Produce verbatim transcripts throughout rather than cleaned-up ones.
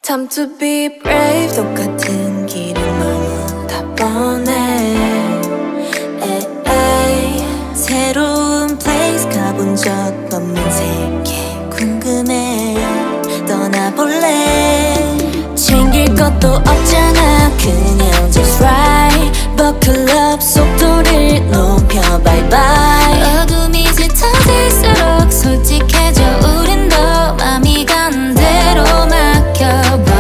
Time to be brave. 똑같은 길은 너무 다 뻔해. 에이, 새로운 place 가본 적 없는 세계 궁금해. 떠나볼래. 챙길 것도 없잖아. 그냥 just ride. Buckle up. 속도를 높여 bye bye. 어둠이 짙어질수록 솔직해져. 우린 더 맘이 간 대로 맡겨봐.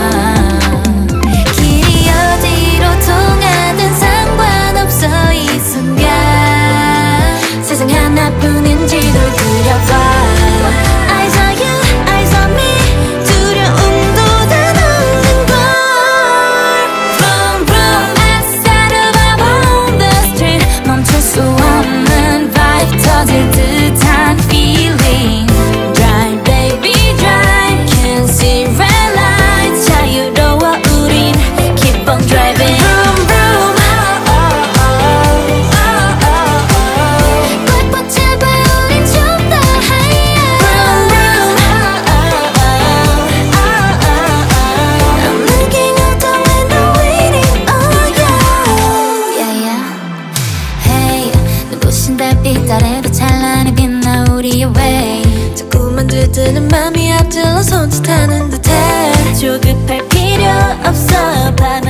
길이 어디로 통하든 상관없어. 이 순간 세상 하나뿐인지도 그려봐. Eyes on you, eyes on me. 두려움도 다 녹는 걸. Vroom vroom 햇살을 on the street. 멈출 수 없는 vibe. 터질 듯한 feeling. Drive baby drive. Can't see red lights. 자유로워 우린 keep on driving. Vroom vroom. 꽉 붙잡아 우린 좀 더 higher. Vroom vroom. I'm looking out the window waiting on you. Yeah yeah. Hey, 눈부신 달빛 아래로 찬란히 빛나 우리의 way. 자꾸만 들뜨는 맘이 앞질러 손짓하는 듯해. 조급할 필요 없어.